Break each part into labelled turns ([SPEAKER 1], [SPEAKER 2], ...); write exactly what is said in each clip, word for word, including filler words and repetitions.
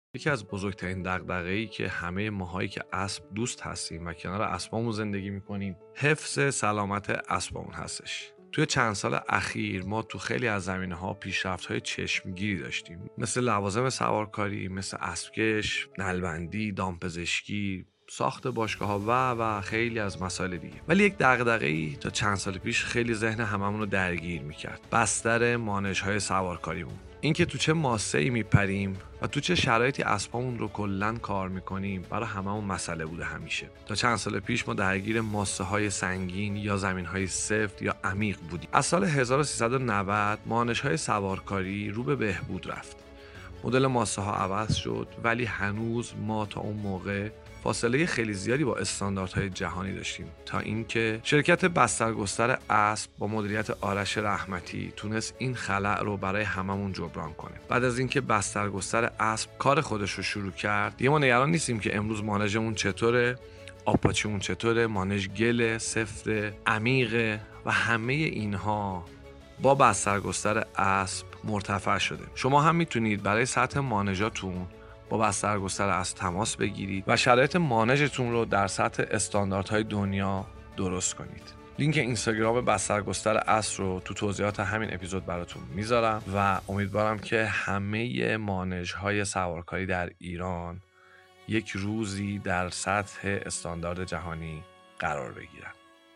[SPEAKER 1] یکی از بزرگترین دغدغه‌ای که همه ماهایی که اسب دوست هستیم و کنار اسبامون زندگی میکنیم حفظ سلامت اسبامون هستش. توی چند سال اخیر ما تو خیلی از زمینه‌ها پیشرفت‌های چشمگیری داشتیم، مثل لوازم سوارکاری، مثل اسبکش، نلبندی، دامپزشکی، ساخت باشگاه‌ها و و خیلی از مسائل دیگه. ولی یک دغدغه‌ای تا چند سال پیش خیلی ذهن هممون رو درگیر می‌کرد: بستر مانش‌های سوارکاریمون. اینکه تو چه ماسه‌ای میپریم و تو چه شرایطی اسبامون رو کلاً کار میکنیم برای هممون مسئله بوده همیشه. تا چند سال پیش ما درگیر ماسه‌های سنگین یا زمین‌های سفت یا عمیق بودیم. از سال هزار و سیصد و نود مانش‌های سوارکاری رو به بهبود رفت. مدل ماسه‌ها عوض شد، ولی هنوز ما تا اون موقع فاصله خیلی زیادی با استانداردهای جهانی داشتیم، تا اینکه شرکت بسترگستر اسب با مدیریت آرش رحمتی تونست این خلأ رو برای هممون جبران کنه. بعد از اینکه بسترگستر اسب کار خودش رو شروع کرد، دیگه ما نگران نیستیم که امروز مانژمون چطوره، آبپاچیمون چطوره، مانژ گل، سفت، عمیق و همه اینها با بسترگستر اسب مرتفع شده. شما هم میتونید برای سطح مانژاتون با بسترگستر اسب تماس بگیرید و شرایط مانژتون رو در سطح استانداردهای دنیا درست کنید. لینک اینستاگرام بسترگستر اسب رو تو توضیحات همین اپیزود براتون میذارم و امیدوارم که همه مانژهای سوارکاری در ایران یک روزی در سطح استاندارد جهانی قرار بگیرن.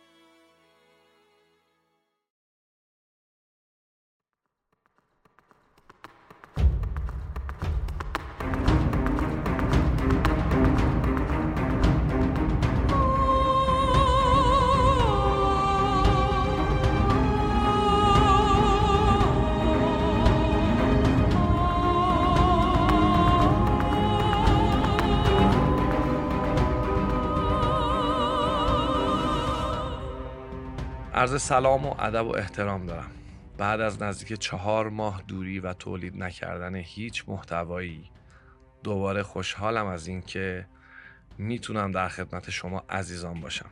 [SPEAKER 1] عرض سلام و ادب و احترام دارم. بعد از نزدیک چهار ماه دوری و تولید نکردن هیچ محتوایی، دوباره خوشحالم از این که میتونم در خدمت شما عزیزان باشم.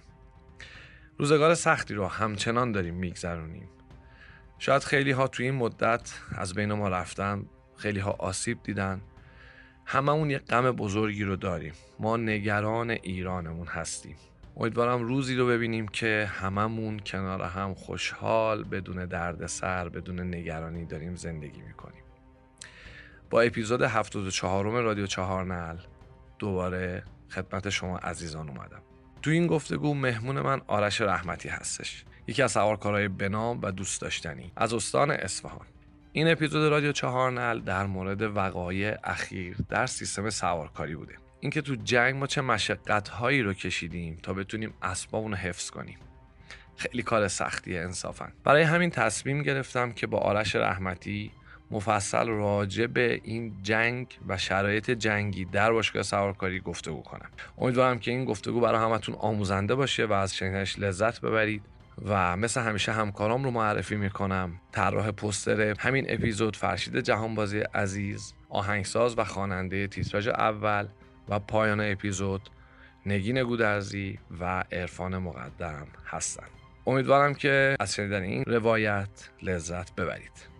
[SPEAKER 1] روزگار سختی رو همچنان داریم میگذرونیم. شاید خیلی ها توی این مدت از بین ما رفتن، خیلی ها آسیب دیدن. هممون یک غم بزرگی رو داریم. ما نگران ایرانمون هستیم. امیدوارم روزی رو ببینیم که هممون کنار هم خوشحال، بدون دردسر، بدون نگرانی داریم زندگی میکنیم. با اپیزود هفتاد و چهارم رادیو چهارنعل دوباره خدمت شما عزیزان اومدم. تو این گفتگو مهمون من آرش رحمتی هستش، یکی از سوارکارهای بنام و دوست داشتنی از استان اصفهان. این اپیزود رادیو چهارنعل در مورد وقایع اخیر در سیستم سوارکاری بوده. اینکه تو جنگ ما چه مشقت‌هایی رو کشیدیم تا بتونیم اسبامون رو حفظ کنیم. خیلی کار سختیه انصافاً. برای همین تصمیم گرفتم که با آرش رحمتی مفصل راجع به این جنگ و شرایط جنگی در باشگاه سوارکاری گفتگو کنم. امیدوارم که این گفتگو برای همتون آموزنده باشه و از شنیدنش لذت ببرید. و مثل همیشه همکارام رو معرفی میکنم. طراح پوستر همین اپیزود فرشید جهانبازی عزیز، آهنگساز و خواننده تیتراژ اول و پایان اپیزود نگین گودرزی و عرفان مقدم هستند. امیدوارم که از شنیدن این روایت لذت ببرید.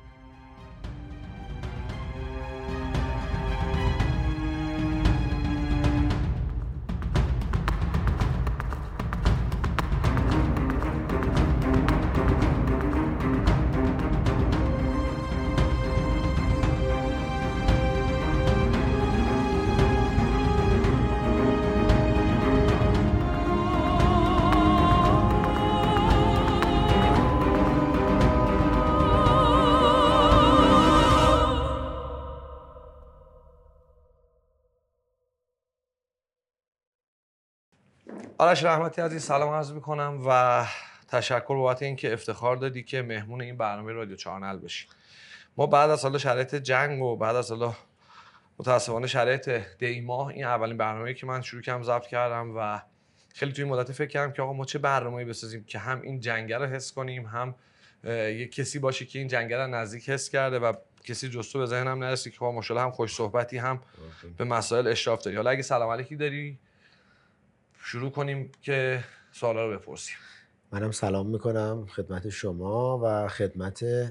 [SPEAKER 1] آرش رحمتی عزیز سلام عرض میکنم و تشکر بابت اینکه افتخار دادی که مهمون این برنامه رادیو چهارنعل بشی. ما بعد از سال شرایط جنگ و بعد از سال متاسفانه شرایط دیماه این اولین برنامه‌ای که من شروع کردم ضبط کردم و خیلی توی این مدت فکر کردم که آقا ما چه برنامه‌ای بسازیم که هم این جنگه رو حس کنیم، هم یک کسی باشه که این جنگه رو نزدیک حس کرده و کسی جستو به ذهنم نرسید که ما ماشاءالله هم خوش صحبتی، هم به مسائل اشراف داری. حالا اگه سلام علیکی داری شروع کنیم که سوالا رو بپرسیم.
[SPEAKER 2] منم سلام میکنم خدمت شما و خدمت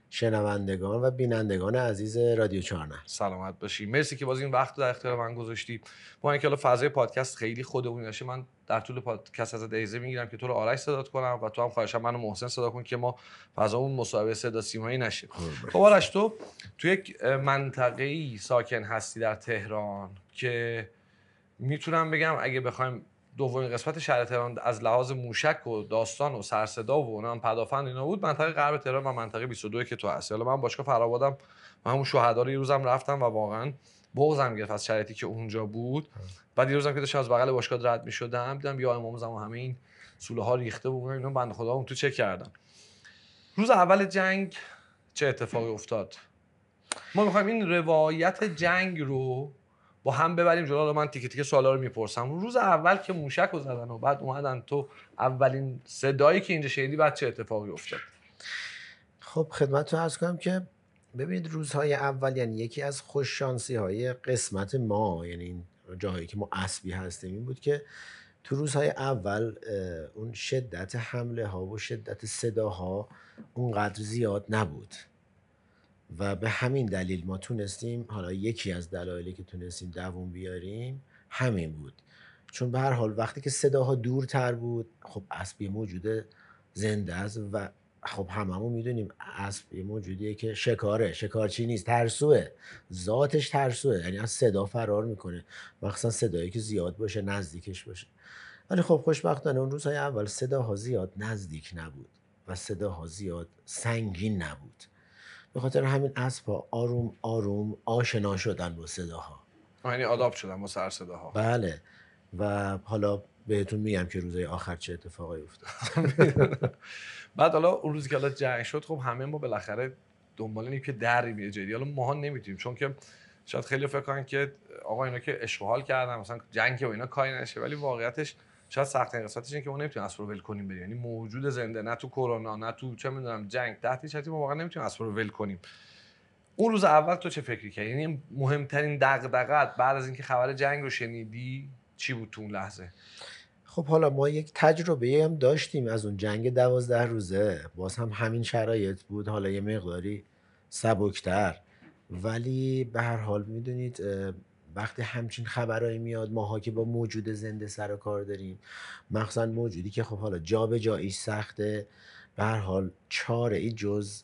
[SPEAKER 2] شنوندگان و بینندگان عزیز رادیو چهارنه.
[SPEAKER 1] سلامت باشی. مرسی که باز این وقت در اختیار من گذاشتی. با اینکه حالا فضای پادکست خیلی خودمونی باشه، من در طول پادکست ازت اجازه میگیرم که تو رو آرش صدات کنم و تو هم خواهشاً منو محسن صدا کن که ما فضامون مصاحبه صدا سیمایی نشه. خب آرش، تو تو یک منطقه‌ای ساکن هستی در تهران که میتونم بگم اگه بخوایم دومین قسمت شهر تهران از لحاظ موشک و داستان و سرصدا و اونم پدافند اینا بود، منطقه غرب تهران و منطقه بیست و دو که تو هستی. حالا من باشگاه فرآبادم، من همون شهدا رو یه روزم رفتم و واقعا بغضم گرفت از شرایطی که اونجا بود. بعد یه روزم که داشتم از بغل باشگاه رد می‌شدم دیدم یا امام زمان همه این سوله ها ریخته بود، اینا بنده خدا اون تو چک کردم. روز اول جنگ چه اتفاقی افتاد؟ ما می‌خوایم این روایت جنگ رو با هم ببریم جلو. من تیکه تیکه سوالا رو میپرسم. روز اول که موشک رو زدن و بعد اومدن، تو اولین صدایی که اینجا شنیدی بعد چه اتفاقی افتاد؟
[SPEAKER 2] خب خدمتتون عرض کنم که ببینید روزهای اول یعنی یکی از خوش شانسی های قسمت ما، یعنی این جاهایی که ما اسبی هستیم، این بود که تو روزهای اول اون شدت حمله ها و شدت صداها اونقدر زیاد نبود و به همین دلیل ما تونستیم، حالا یکی از دلایلی که تونستیم دووم بیاریم همین بود، چون به هر حال وقتی که صداها دورتر بود، خب اسب یه موجود زنده است و خب هممون میدونیم اسب یه موجودیه که شکاره، شکارچی نیست، ترسوه، ذاتش ترسوه، یعنی از صدا فرار میکنه، مخصوصا صدایی که زیاد باشه نزدیکش باشه. ولی خب خوشبختانه اون روزهای اول صداها زیاد نزدیک نبود و صداها زیاد سنگین نبود، به خاطر همین اسب‌ها آروم آروم آشنا شدن با صداها،
[SPEAKER 1] یعنی آداپت شدن با سر صداها.
[SPEAKER 2] بله. و حالا بهتون میگم که روزهای آخر چه اتفاقی افتاد.
[SPEAKER 1] بعد حالا اون روزی که حالا جنگ شد، خب همه ما بالاخره دنبال اینیم که دری میره جدی. حالا ماها نمیتونیم، چون که شاید خیلی فکر کنن که آقا اینا که اشغال کردن مثلا جنگ و اینا کاری نشه، ولی واقعیتش شاید سخت‌ترین قسمتش اینه که ما نمیتونیم اسب رو ول کنیم بریم. یعنی موجود زنده، نه تو کرونا نه تو چه میدونم جنگ، تحت شرایطی ما واقعا نمیتونیم اسب رو ول کنیم. اون روز اول تو چه فکری کردی؟ یعنی مهمترین دغدغه‌ات بعد از اینکه خبر جنگ رو شنیدی چی بود تو اون لحظه؟
[SPEAKER 2] خب حالا ما یک تجربه هم داشتیم از اون جنگ دوازده روزه، باز هم همین شرایط بود، حالا یه مقداری سبکتر، ولی به هر حال میدونید وقتی همچین خبرایی میاد، ماها که با موجود زنده سر و کار داریم، مخصوصا موجودی که خب حالا جا به جاییش سخته، به هر حال چاره ای جز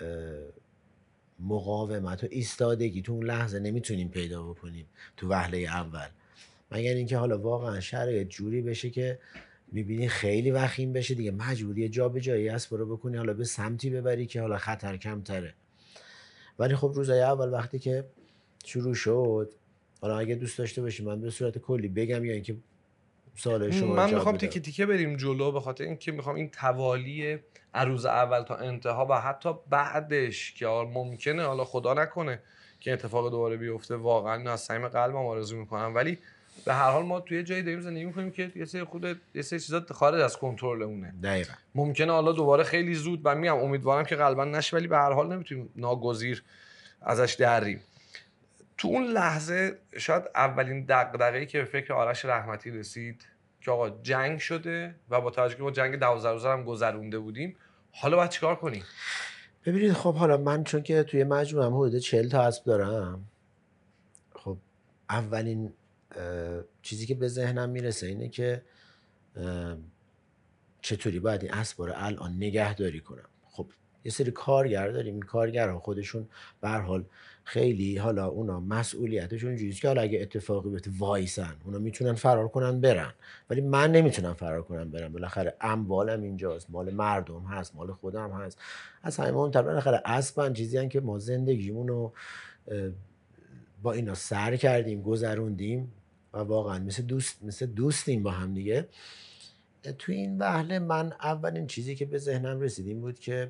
[SPEAKER 2] مقاومت و ایستادگی تو اون لحظه نمیتونیم پیدا بکنیم تو وهله اول، مگر اینکه حالا واقعا شرایط جوری بشه که میبینی خیلی وخیم بشه دیگه، مجبوری جا به جایی اسب رو بکنی، حالا به سمتی ببری که حالا خطر کمتره. ولی خب روزای اول وقتی که شروع شد، حالا اگه دوست داشته باشی من به صورت کلی بگم یا اینکه سوال شما
[SPEAKER 1] من
[SPEAKER 2] جواب
[SPEAKER 1] میخوام
[SPEAKER 2] بدم؟
[SPEAKER 1] تیکه تیکه بریم جلو، به خاطر اینکه میخوام این توالی عروض اول تا انتها و حتی بعدش که ممکنه حالا خدا نکنه که اتفاق دوباره بیفته، واقعا از صمیم قلبم آرزو میکنم، ولی به هر حال ما توی جایی داریم زندگی میکنیم که یه سری خود یه سری چیزا خارج از کنترلمونه.
[SPEAKER 2] دقیقاً.
[SPEAKER 1] ممکنه حالا دوباره خیلی زود، و میگم امیدوارم که قلبا نشه، ولی به هر حال نمیتونیم ناگزیر ازش دریم. تو اون لحظه شاید اولین دغدغه‌ای که به فکر آرش رحمتی رسید که آقا جنگ شده و با توجه که ما جنگ دوازده روزه هم گذرونده بودیم، حالا باید چیکار کنیم؟
[SPEAKER 2] ببینید خب حالا من چون که توی مجموعم حدود چهل تا اسب دارم، خب اولین چیزی که به ذهنم میرسه اینه که چطوری باید این اسبا رو الان نگهداری کنم. خب یه سری کارگر داریم، این کارگرها خودشون به هر حال خیلی حالا اونا مسئولیتشون اینجوریه که حالا اگه اتفاقی بیفته وایسن، اونا میتونن فرار کنن برن، ولی من نمیتونم فرار کنم برم، بالاخره اموالم اینجاست، مال مردم هست، مال خودم هست، از همه مهمتر بالاخره اسبن چیزی هن که ما زندگیمون رو با اینا سر کردیم، گذروندیم و واقعا مثل دوست مثل دوستیم با هم دیگه. تو این وهله من اولین چیزی که به ذهنم رسید این بود که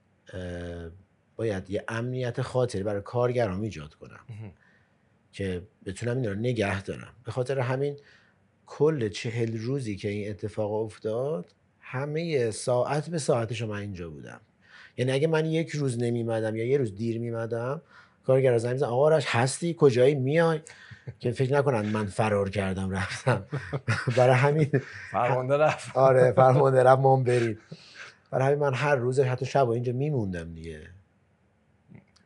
[SPEAKER 2] باید یه امنیت خاطری برای کارگران ایجاد کنم که بتونم این رو نگه دارم. به خاطر همین کل چهل روزی که این اتفاق افتاد، همه ساعت به ساعتش من اینجا بودم. یعنی اگه من یک روز نمیمدم یا یه روز دیر میمدم، کارگرها زنگ می‌زدن آقا آرش هستی کجایی میای، که فکر نکنن من فرار کردم رفتم. برای همین
[SPEAKER 1] فرمانده رفت.
[SPEAKER 2] آره فرمانده رفت، ما برید. برای همین من هر روز حتی شب اینجا میموندم دیگه.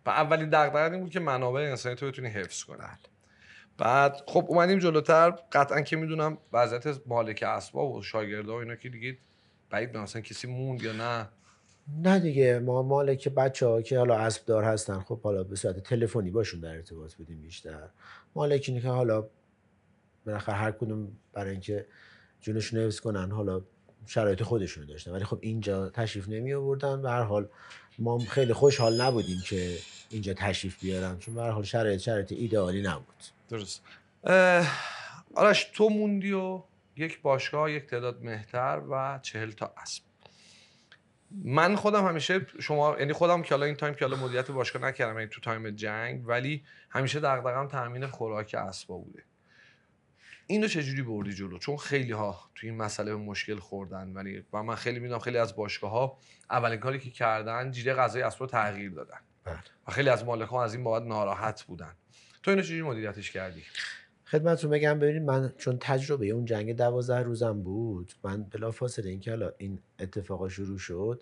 [SPEAKER 1] و اولین دغدغه این بود که منابع انسانی تو بتونی حفظ کنی.
[SPEAKER 2] بله.
[SPEAKER 1] بعد خب اومدیم جلوتر، قطعا که میدونم وضعیت مالک اسباب و شاگردا و اینا که دیگه بعید به مثلا کسی موند یا نه.
[SPEAKER 2] نه دیگه ما مالک بچه‌ها که حالا اسب دار هستن خب حالا به صورت تلفنی باشون در ارتباط بودیم بیشتر. مالکینی که حالا بالاخره هر کدوم برای اینکه جونشون حفظ کنن حالا شرایط خودشون داشتن، ولی خب اینجا تشریف نمی آوردن. به هر حال ما خیلی خوشحال نبودیم که اینجا تشریف بیارن، چون به هر حال شرایط شرایط ایدئالی نبود.
[SPEAKER 1] درست. آرش تو موندی و یک باشگاه، یک تعداد مهتر و چهل تا اسب. من خودم همیشه شما یعنی خودم که حالا این تایم که حالا مدیریت باشگاه نکردم، یعنی تو تایم جنگ، ولی همیشه دغدغه‌ام تامین خوراک اسبا بوده. اینو چجوری بردی جلو؟ چون خیلی ها تو این مسئله به مشکل خوردن، ولی و من خیلی میدونم خیلی از باشگاه‌ها اولین کاری که کردن جیره غذای اسبا رو تغییر دادن.
[SPEAKER 2] بله.
[SPEAKER 1] و خیلی از مالک‌ها از این بابت ناراحت بودن. تو اینو چجوری مدیریتش کردی؟
[SPEAKER 2] خدمتتون بگم ببینید، من چون تجربه اون جنگ دوازده روزم بود، من بلافاصله اینکه حالا این اتفاقا شروع شد،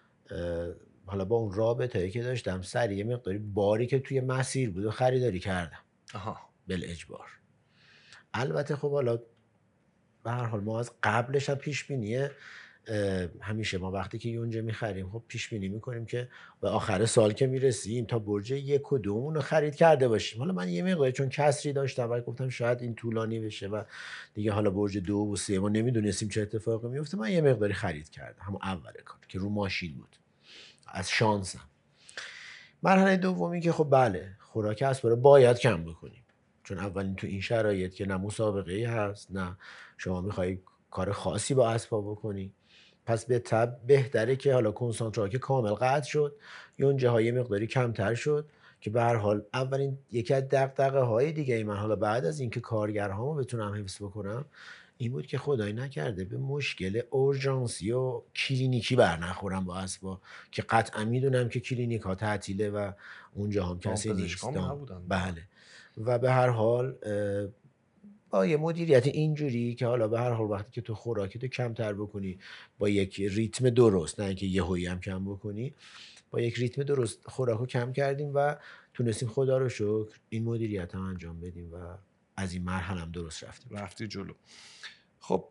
[SPEAKER 2] حالا با اون رابطه‌ای که داشتم سریع یه مقداری باری که توی مسیر بود و خریداری کردم.
[SPEAKER 1] آها.
[SPEAKER 2] بالاجبار. البته خب حالا به هر حال ما از قبلش هم پیش بینیه، همیشه ما وقتی که یونجه میخریم خب پیش بینی میکنیم که به آخر سال که میرسیم تا برج یک و دومون رو خرید کرده باشیم. حالا من یه مقدار چون کسری داشتم و گفتم شاید این طولانی بشه و دیگه حالا برج دو و سه ما نمیدونستیم چه اتفاقی میفته، من یه مقداری خرید کردم همون اول کار که رو ماشین بود از شانسم. مرحله دومی که خب بله خوراک اسبا رو باید کم بکنیم، چون اولین تو این شرایط که نه مسابقه ای هست نه شما میخوای کار خاصی با اسبا بکنی، پس به طب بهتره که حالا کنسانترات که کامل قطع شد، یونجه های مقداری کمتر شد که به هر حال اولین یکی از دغدغه های دیگه ای من حالا بعد از اینکه کارگرهامو بتونم حفظ بکنم این بود که خدای نکرده به مشکل اورژانسی و کلینیکی برنخورم با اسبا، که قطعا میدونم که کلینیک ها تعطیله و اونجا هم کسی نیست. بله. و به هر حال با یه مدیریت اینجوری که حالا به هر حال وقتی که تو خوراکتو کمتر بکنی با یک ریتم درست، نه اینکه یهویی هم کم بکنی، با یک ریتم درست خوراکو کم کردیم و تونستیم خدا رو شکر این مدیریت هم انجام بدیم و از این مرحله هم درست رفتیم
[SPEAKER 1] رفتی جلو. خب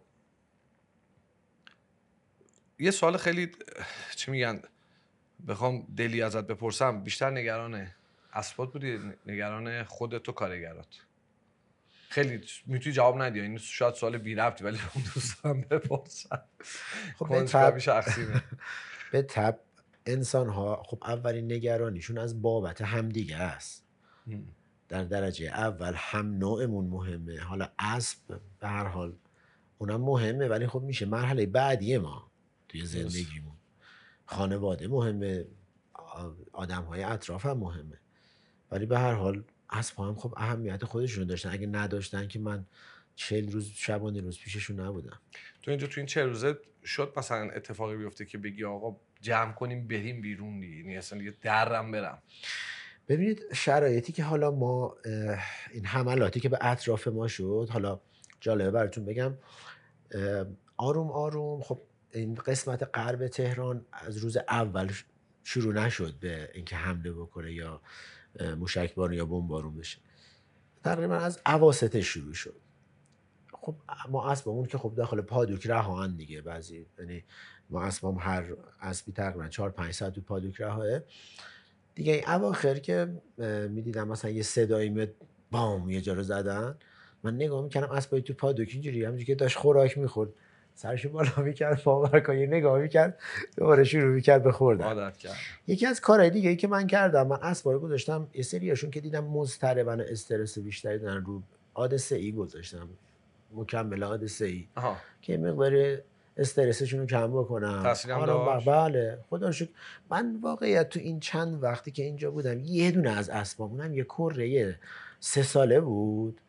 [SPEAKER 1] یه سوال خیلی چی میگن بخوام دلی ازت بپرسم، بیشتر نگران اسبات بودی نگران خودت و کارگرات؟ خیلی میتونی جواب ندی، این شاید سوال بی ربطی ولی اون دوست دارم بپرسم.
[SPEAKER 2] خب به طب شخصیه. به طب انسان ها خب اولین نگرانیشون از بابت همدیگه است. در درجه اول هم نوعمون مهمه، حالا اسب به هر حال اونم مهمه ولی خب میشه مرحله بعدی ما توی زندگیمون. خانواده مهمه، آدم های اطراف هم مهمه، ولی به هر حال اسب هم خب اهمیت خودشون داشتن. اگه نداشتن که من چهل روز شبانه روز پیششون نبودم.
[SPEAKER 1] تو اینجا تو این چهل روزه شد مثلا اتفاقی بیفته که بگی آقا جمع کنیم بریم بیرون دیگه، یعنی اصلا دیگه درم برم؟
[SPEAKER 2] ببینید شرایطی که حالا ما این حملاتی که به اطراف ما شد، حالا جالبه براتون بگم، آروم آروم خب این قسمت غرب تهران از روز اول شروع نشد به اینکه حمله بکنه یا موشکبار یا بمبارون بشه، تقریبا از اواسط شروع شد. خب ما اسبمون که خب داخل پادوک رهان دیگه، بعضی یعنی ما اسبم هر اسبی تقریبا چهار پنج ساعت تو پادوک رهاه دیگه. این اواخر که میدیدم مثلا یه صدایی میاد بام یه جا رو زدن، من نگاه میکردم اسبای تو پادوک اینجوری همونجوری که داشت خوراک میخورد سرشو بالا میکرد پاور یه نگاه میکرد دوباره شروع میکرد به خوردن.
[SPEAKER 1] عادت کرد.
[SPEAKER 2] یکی از کارهای دیگه ای که من کردم، من اسبا رو گذاشتم یه سریاشون که دیدم مضطربن استرس بیشتری دارن رو عاد سه ای گذاشتم، مکمل عاد سه ای که مقدار استرسشون رو کم بکنم.
[SPEAKER 1] تاثیرم داشت؟
[SPEAKER 2] بله خدا رو شکر. من واقعیت تو این چند وقتی که اینجا بودم یه دونه از اسبامونم یه کره سه ساله بود،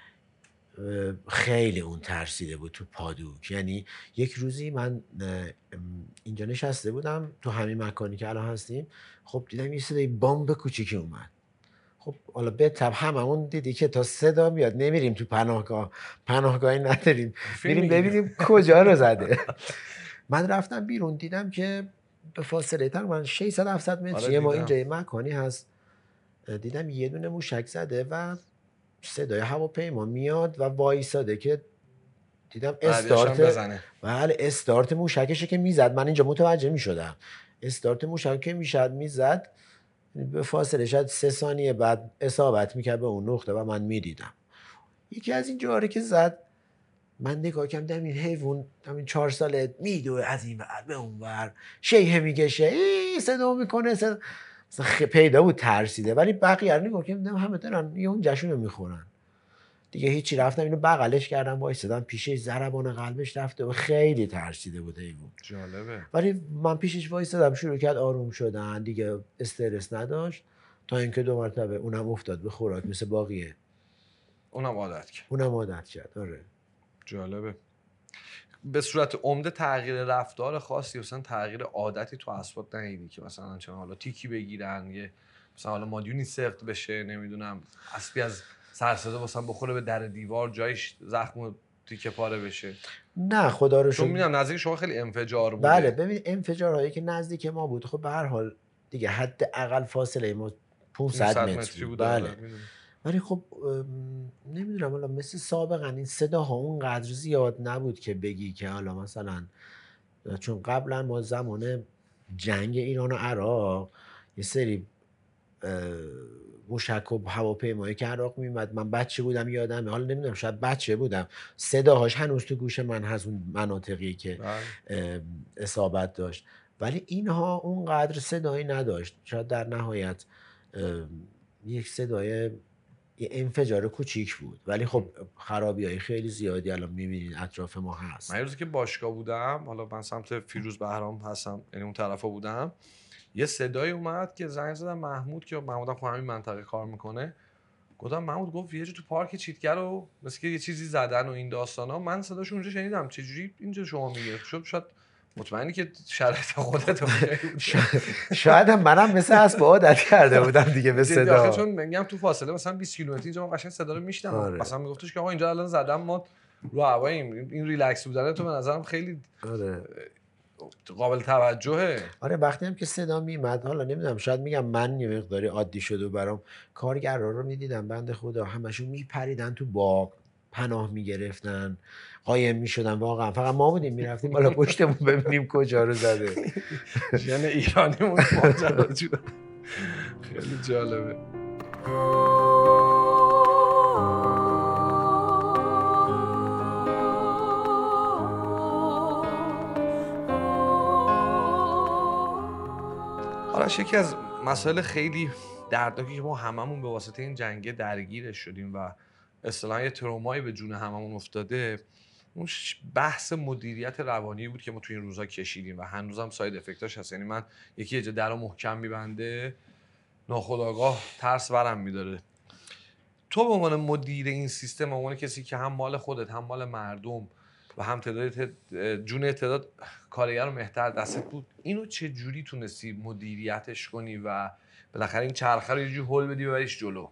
[SPEAKER 2] خیلی اون ترسیده بود تو پادوک. یعنی یک روزی من اینجا نشسته بودم تو همین مکانی که الان هستیم، خب دیدم یه صدای بمب کوچیکی اومد. خب حالا به طب هممون دیدی که تا صدا میاد نمیریم تو پناهگاه، پناهگاهی نداریم، میریم ببینیم کجا رو زده. من رفتم بیرون دیدم که به فاصله تقریبا ششصد هفتصد متری ما اینجا یه مکانی هست دیدم یه دونه موشک زده و صدای هواپیما میاد و وایساده که دیدم
[SPEAKER 1] بعدیش هم
[SPEAKER 2] استارت،
[SPEAKER 1] بزنه.
[SPEAKER 2] بله استارت موشکشه که میزد. من اینجا متوجه میشدم استارت موشک که میشد میزد به فاصله شاید سه ثانیه بعد اصابت میکرد به اون نقطه و من میدیدم. یکی از این جواره که زد من نگاه کردم دیدم این حیوان همین چهار ساله میدوه از این ور به اون ور، شیهه میکشه، ای صدا میکنه، صدا مثلا خ- پیدا بود ترسیده. ولی بقیه رو نگاه کردم همه دارن یه اون جشونو میخورن دیگه. هیچی، رفتم اینو بغلش کردم وایسادم پیشش، ضربان قلبش رفته و خیلی ترسیده بود حیوان.
[SPEAKER 1] جالبه.
[SPEAKER 2] ولی من پیشش وایسادم شروع کرد آروم شدن دیگه، استرس نداشت تا اینکه دو مرتبه اونم افتاد به خوراک مثل باقیه،
[SPEAKER 1] اونم عادت کرد.
[SPEAKER 2] اونم عادت کرد. آره
[SPEAKER 1] جالبه. به صورت عمده تغییر رفتار خاصی مثلا تغییر عادتی تو اسبات ندیدی که مثلا چون حالا تیکی بگیرن، یه مثلا حالا مادیونی سخت بشه، نمیدونم اسبی از سرصدا مثلا بخوره به در دیوار جایش زخم و تیکه پاره بشه؟
[SPEAKER 2] نه خدا رو
[SPEAKER 1] چون
[SPEAKER 2] شکر.
[SPEAKER 1] میدونم نزدیک شما خیلی انفجار بوده.
[SPEAKER 2] بله ببین انفجارهایی که نزدیک ما بود خب به هر حال دیگه حد اقل فاصله ما پانصد
[SPEAKER 1] پانصد
[SPEAKER 2] متر
[SPEAKER 1] متری
[SPEAKER 2] بود.
[SPEAKER 1] بوده. آره
[SPEAKER 2] بله
[SPEAKER 1] میدونم.
[SPEAKER 2] ولی خب نمیدونم حالا مثل سابقا این صداها اونقدر زیاد نبود که بگی که حالا مثلا، چون قبلا ما زمان جنگ ایران و عراق یه سری موشک و هواپیمایی که عراق میومد، من بچه بودم یادمه، حالا نمیدونم شاید بچه بودم، صداهاش هنوز تو گوش من هست اون مناطقی که
[SPEAKER 1] بله.
[SPEAKER 2] اصابت داشت. ولی اینها اونقدر صدایی نداشت، شاید در نهایت یک صدای یه انفجار کوچیک بود ولی خب خرابی های خیلی زیادی الان میبینید اطراف ما هست.
[SPEAKER 1] من یه روزی که باشگاه بودم، حالا من سمت فیروز بهرام هستم، یعنی اون طرفا بودم، یه صدای اومد که زنگ زدم محمود که محمودم خب همین منطقه کار میکنه، گفتم محمود گفت یه جا تو پارک چیتگر رو مثل که یه چیزی زدن و این داستانا. من صداشو اونجا شنیدم، چجوری اینجا شما میگه شد؟ شاید مطمئنی که شرایط خودت
[SPEAKER 2] شاید هم منم مثل اسب عادت کرده بودم دیگه به صدا.
[SPEAKER 1] چون میگم تو فاصله مثلا بیست کیلومتری اینجا من قشنگ صدا رو میشنم.
[SPEAKER 2] آره.
[SPEAKER 1] مثلا میگفتش که آقا اینجا الان زدم ما رو هواییم. این ریلکس بودن تو به نظرم خیلی
[SPEAKER 2] آره.
[SPEAKER 1] قابل توجهه.
[SPEAKER 2] آره وقتی هم که صدا میمد، حالا نمیدونم شاید میگم من یه مقداری عادی شده و برام، کارگرا رو میدیدم بنده خدا همشون میپریدن تو باغ پناه میگرفتن قایم میشدن، واقعا فقط ما بودیم میرفتیم بالا پشتمون ببینیم کجا رو زده.
[SPEAKER 1] یعنی ایرانیمون ماجراجو. خیلی جالبه. حالا یکی از مسائل خیلی دردناکی که ما هممون به واسطه این جنگ درگیرش شدیم و اصطلاحاً یه ترومایی به جون هممون افتاده، اون بحث مدیریت روانی بود که ما توی این روزا کشیدیم و هنوزم ساید افکتاش هست. یعنی من یکی یه جا درو محکم میبنده، ناخودآگاه ترس برم میداره. تو به عنوان مدیر این سیستم، به عنوان کسی که هم مال خودت هم مال مردم و هم تعداد جون تعداد کارگر رو مهتر دستت بود، اینو چه جوری تونستی مدیریتش کنی و بالاخره این چرخه رو یه جوری هول بدی ببریش جلو؟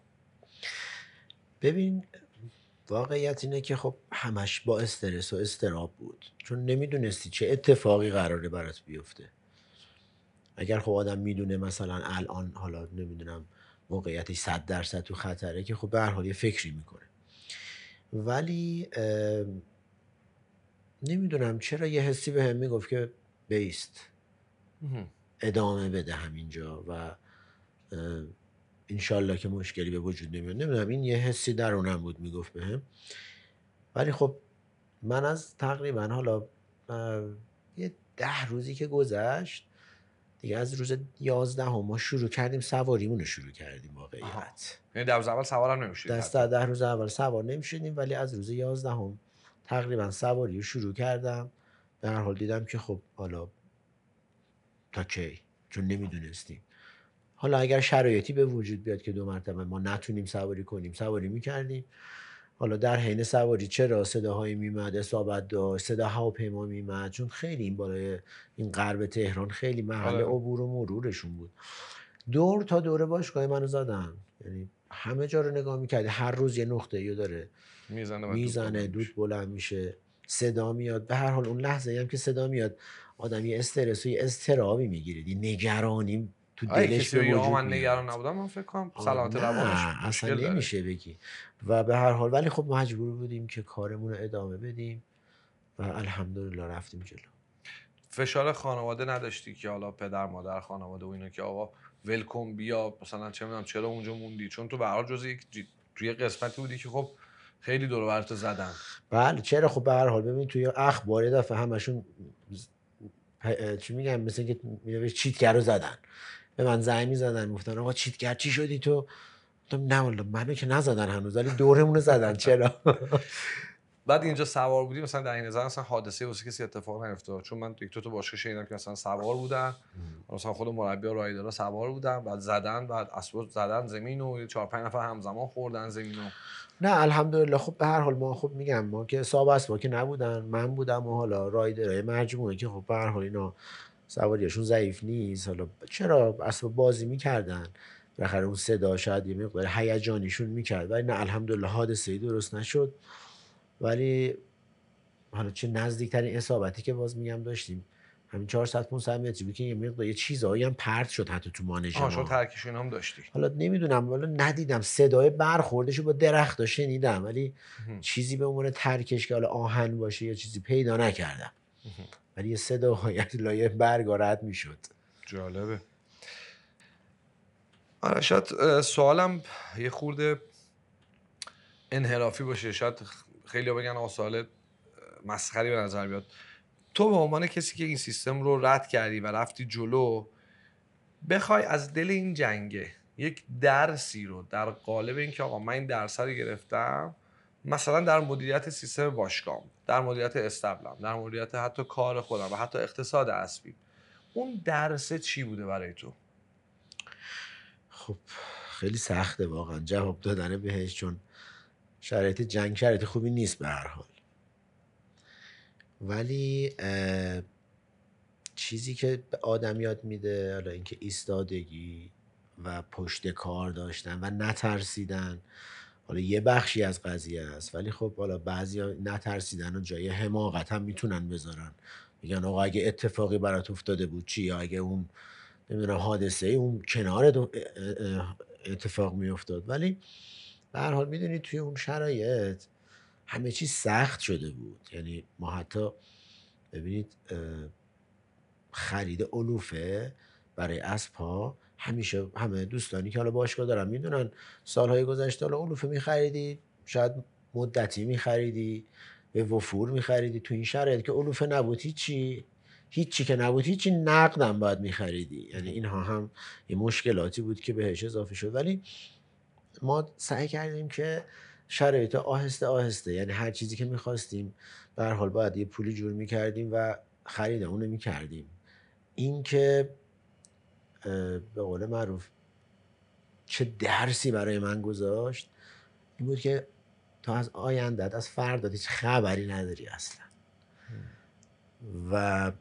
[SPEAKER 2] ببین واقعیت اینه که خب همش با استرس و استراب بود، چون نمیدونستی چه اتفاقی قراره برات بیفته. اگر خب آدم میدونه مثلا الان حالا نمیدونم موقعیتش صد درصد تو خطره که خب به هر حال یه فکری میکنه. ولی نمیدونم چرا یه حسی به هم میگفت که بیست ادامه بده همینجا و انشالله که مشکلی به وجود نمیاد. نمیدونم این یه حسی درونم بود میگفت به هم. ولی خب من از تقریبا حالا یه ده روزی که گذشت دیگه، از روز یازده هم ما شروع کردیم سواریمون رو شروع کردیم واقعیت.
[SPEAKER 1] یعنی در روز اول سوارم نمیشید؟
[SPEAKER 2] دست در ده روز اول سوار نمیشدیم ولی از روز یازده هم تقریبا سواری رو شروع کردم. به هر حال دیدم که خب حالا تا کی، چون نمیدونستیم حالا اگر شرایطی به وجود بیاد که دو مرتبه ما نتونیم سواری کنیم سواری میکردیم. حالا در حین سواری چرا صداهایی میمد، اصابت داشت، صدا هواپیما میمد، چون خیلی این بالای این غرب تهران خیلی محل عبور و مرورشون بود. دور تا دور باشگاه منو زدن، یعنی همه جا رو نگاه میکردی هر روز یه نقطه یه داره
[SPEAKER 1] میزنه
[SPEAKER 2] میزنه دود بلند میشه، صدا میاد. به هر حال اون لحظه هم که صدا میاد آدم یه استرس و یه اضطرابی میگیره، یه نگرانی تو
[SPEAKER 1] آره
[SPEAKER 2] دلش
[SPEAKER 1] کسی
[SPEAKER 2] به
[SPEAKER 1] بگه آقا
[SPEAKER 2] وجود
[SPEAKER 1] من نگران
[SPEAKER 2] میاد.
[SPEAKER 1] نبودم، من فکر کنم
[SPEAKER 2] آه،
[SPEAKER 1] سلامت روانش
[SPEAKER 2] نه اصلا
[SPEAKER 1] مشکل داره.
[SPEAKER 2] نمیشه بگی. و به هر حال ولی خب مجبور بودیم که کارمون رو ادامه بدیم و الحمدلله رفتیم جلو.
[SPEAKER 1] فشار خانواده نداشتی که حالا پدر مادر خانواده و اینا که آقا ولکن بیا مثلا چه میدونم چرا اونجا موندی؟ چون تو به هر حال جز یک جی- توی قسمتی بودی که خب خیلی دور و برت زدن.
[SPEAKER 2] بله چرا، خب به هر حال ببین توی اخبار یه دفعه همشون پ- چی میگن، مثل که میگه چیتگر رو زدن، به من زنگ میزدن میگفتن آقا چیتگر چی شدی تو؟ گفتم نه والله منو که نزدن هنوز ولی دورمون رو زدن. چرا؟
[SPEAKER 1] بعد اینجا سوار بودی مثلا در این نظر مثلا حادثه واسه کسی اتفاق نیفتاد؟ چون من یک دو تا باشگاه شنیدم که مثلا سوار بودن، مثلا خود مربی و رایدرها سوار بودن بعد زدن، بعد اسبو زدن زمین و چهار پنج نفر همزمان خوردن زمینو.
[SPEAKER 2] نه الحمدلله خب به هر حال ما خب میگم ما که صاحب اسبا که نبودن، من بودم و حالا رایدرهای مجموعه که خب به هر حال اینا سواریشون ضعیف نیست، حالا چرا اسبا بازی میکردن بالاخره اون صدا شاید یه مقدار هیجانیشون میکرد، ولی نه الحمدلله حادثه‌ای درست نشد. ولی حالا چه نزدیکترین اصابتی که باز میگم داشتیم همین چهارصد پانصد متری بود که یه مقدار یه چیزایی هم پرت شد حتی تو مانش
[SPEAKER 1] آها شما
[SPEAKER 2] ما.
[SPEAKER 1] ترکیشون هم داشتی؟
[SPEAKER 2] حالا نمیدونم، حالا ندیدم صدای برخوردشو با درخت شنیدم ولی
[SPEAKER 1] مهم.
[SPEAKER 2] چیزی به عنوان ترکش که حالا آهن باشه یا چیزی پیدا نکردم،
[SPEAKER 1] مهم.
[SPEAKER 2] ولی یه صداهایی از لایه برگا رد میشد.
[SPEAKER 1] جالبه. آره شاید اه، سوالم یه خورده انحرافی باشه، شاید خیلی بگن آقا سوال اه، مسخری به نظر بیاد. تو به عنوان کسی که این سیستم رو رد کردی و رفتی جلو، بخوای از دل این جنگه یک درسی رو در قالب این که آقا من این درس رو گرفتم مثلا در مدیریت سیستم باشگاهم، در مدیریت استبلم، در مدیریت حتی کار خودم و حتی اقتصاد اسبی، اون درس چی بوده برای تو؟
[SPEAKER 2] خب خیلی سخته واقعا جواب دادن بهش، چون شرایط جنگ شرایط خوبی نیست به هر حال. ولی اه، چیزی که به آدم یاد میده حالا اینکه ایستادگی و پشت کار داشتن و نترسیدن حالا یه بخشی از قضیه است، ولی خب حالا بعضیا نترسیدن و جای حماقت هم میتونن بذارن، میگن آقا اگه اتفاقی برات افتاده بود چی، یا اگه اون نمیدونم حادثه ای اون کنار دو- اتفاق میافتاد. ولی به هر حال میدونید توی اون شرایط همه چیز سخت شده بود، یعنی ما حتی ببینید اه، خرید علوفه برای اسب‌ها همیشه همه دوستانی که حالا باشگاه دارن میدونن سالهای گذشته حالا علوفه میخریدی شاید مدتی میخریدی به وفور میخریدی، تو این شرایط که علوفه نبود هیچی، هیچی که نبود هیچی نقدم باید میخریدی، یعنی اینها هم یه مشکلاتی بود که بهش اضافه شد. ولی ما سعی کردیم که شرایط آهسته آهسته، یعنی هر چیزی که میخواستیم به هر حال باید یه پولی جور میکردیم و خرید اونو میکردیم. این که اه، به قول معروف چه درسی برای من گذاشت این بود که تو از آیندت از فردات هیچ خبری نداری اصلا و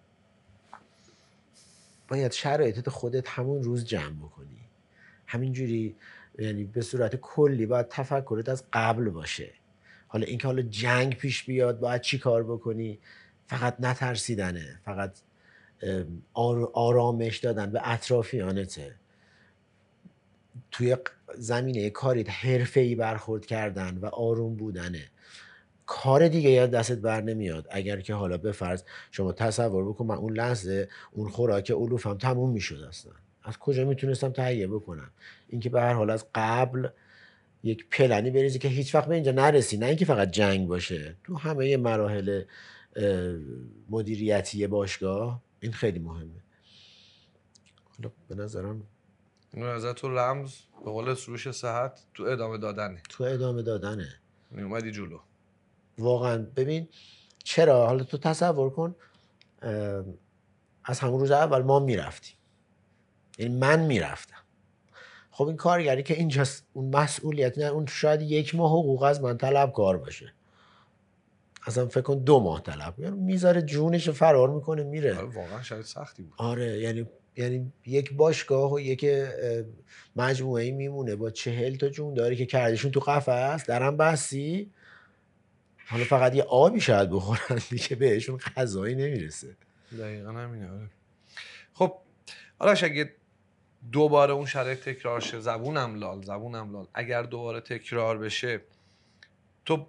[SPEAKER 2] باید شرایطت خودت همون روز جمع بکنی، همینجوری، یعنی به صورت کلی باید تفکرت از قبل باشه. حالا اینکه حالا جنگ پیش بیاد باید چی کار بکنی، فقط نترسیدنه، فقط ام، آر- آرامش دادن به اطرافیانته، توی ق- زمینه کاریت حرفه‌ای برخورد کردن و آروم بودنه. کار دیگه یا دستت بر نمیاد اگر که حالا به فرض شما تصور بکن من اون لحظه اون خوراک علوفم تموم میشد اصلا از کجا میتونستم تهیه بکنم؟ اینکه به هر حال از قبل یک پلنی بریزی که هیچ وقت به اینجا نرسی، نه اینکه فقط جنگ باشه، تو همه مراحل اه، مدیریتی باشگاه این خیلی مهمه. حالا به نظرم
[SPEAKER 1] اینو ازت تو رمز به قول سروش صحت تو ادامه دادنه،
[SPEAKER 2] تو ادامه دادنه
[SPEAKER 1] یعنی اومدی جلو.
[SPEAKER 2] واقعا. ببین چرا، حالا تو تصور کن اه، از همون روز اول ما میرفتیم، یعنی من میرفتم، خب این کارگری که اینجاست اون مسئولیت نه، اون شاید یک ماه حقوق از من طلب کار باشه، اصلا فکر کن دو ماه طلب، یعنی میذاره جونش رو فرار میکنه میره.
[SPEAKER 1] آره واقعا شاید سختی بود.
[SPEAKER 2] آره یعنی یعنی یک باشگاه و یک اه، مجموعه میمونه با چهل تا جون داری که کردیشون تو قفس درم بستی، حالا فقط یه آبی شاید بخورن دیگه بهشون غذایی نمیرسه.
[SPEAKER 1] دقیقا همینه. آره. خب آرش اگه دوباره اون شرایط تکرار شه، زبونم لال زبونم لال اگر دوباره تکرار بشه، تو